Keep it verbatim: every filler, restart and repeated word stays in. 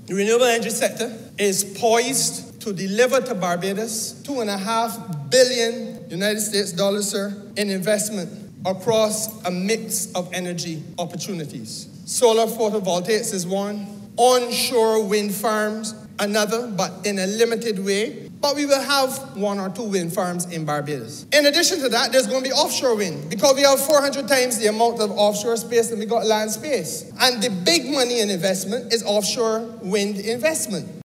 The renewable energy sector is poised to deliver to Barbados two and a half billion United States dollars, sir, in investment across a mix of energy opportunities. Solar photovoltaics is one, onshore wind farms another, but in a limited way. But we will have one or two wind farms in Barbados. In addition to that, there's going to be offshore wind because we have four hundred times the amount of offshore space than we got land space. And the big money in investment is offshore wind investment.